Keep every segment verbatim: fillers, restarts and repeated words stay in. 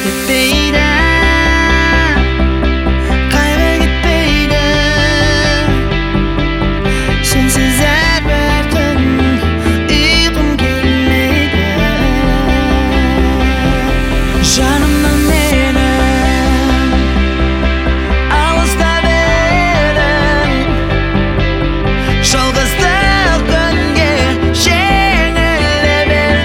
Gitmeydi, kaygı gitmeydi. Sensiz her bir gün uykum gelmeydi. Canımdan meni alışta verdin. Жалғыздық күнге жеңіле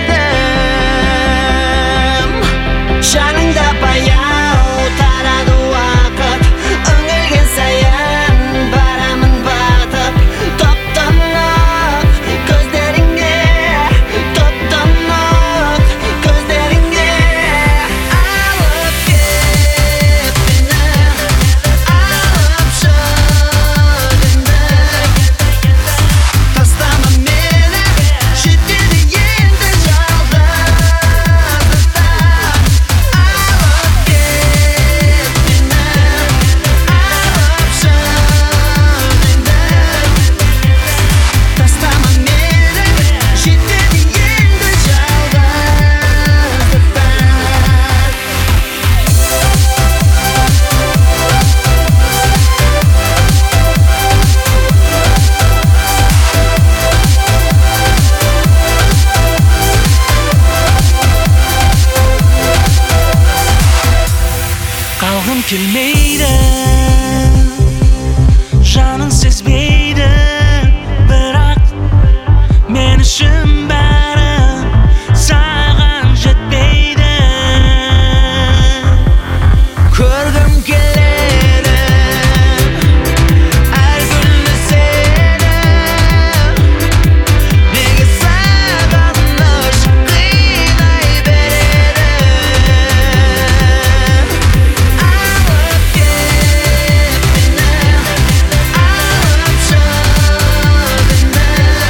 бердім. Жаныңда баяу тарады уақыт, үңілген сайын барамын батып. Топ-тонық көздеріңе, топ-тонық көздеріңе. Алып кет мені, алып шыдымды. Тастама мені, жетеді енді жалғыздықта. Алып кет мені, алып шыдымды. Тастама мені, жетеді енді жалғыздықта. Қалғым келмейді, жаның сезбейді, бірақ мен үшін бәрі саған жетпейді. Көргім келеді әр күні сені, неге сағыныш қинай береді. Алып кет мені, алып шыдымды.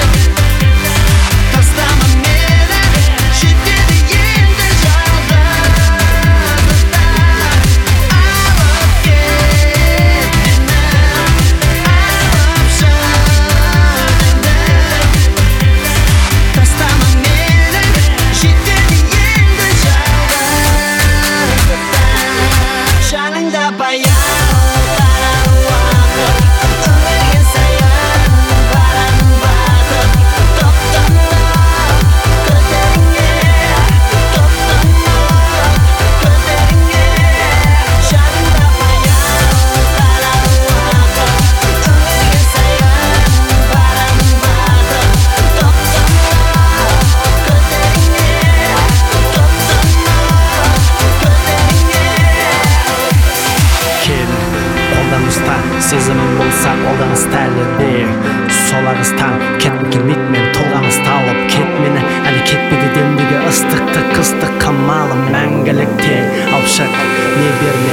Тастама мені, жетеді енді жалғыздықта. Алып кет мені, алып шыдымды. Тастама мені, жетеді енді жалғыздықта. Жаныңда баяу тарады уақыт, үңілген сайын барамын батып. Топ-тонық көздеріңе, топ-тонық көздеріңе. Жаныңда баяу тарады уақыт, үңілген сайын барамын батып. Топ-тонық көздеріңе, топ-тонық көздеріңе. Кел, қолдан ұста, сезімім болса қолдан ұста әлі де. Сол ағыстан кеткім келмейді, мен толғаныс талып кет мені, әлі кетпеді демдегі ыстықты қыстық қамалым мәңгілікте. Алып шық, не берме